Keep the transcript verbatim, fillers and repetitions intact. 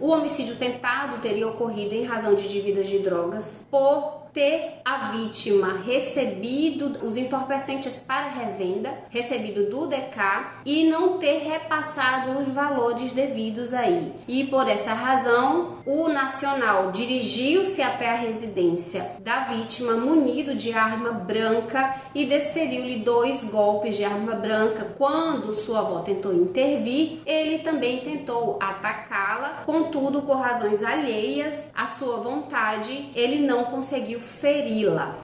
O homicídio tentado teria ocorrido em razão de dívidas de drogas, por ter a vítima recebido os entorpecentes para revenda, recebido do D K e não ter repassado os valores devidos aí. E por essa razão, o nacional dirigiu-se até a residência da vítima munido de arma branca e desferiu-lhe dois golpes de arma branca. Quando sua avó tentou intervir, ele também tentou atacá-la, contudo, por razões alheias à sua vontade, ele não conseguiu feri-la.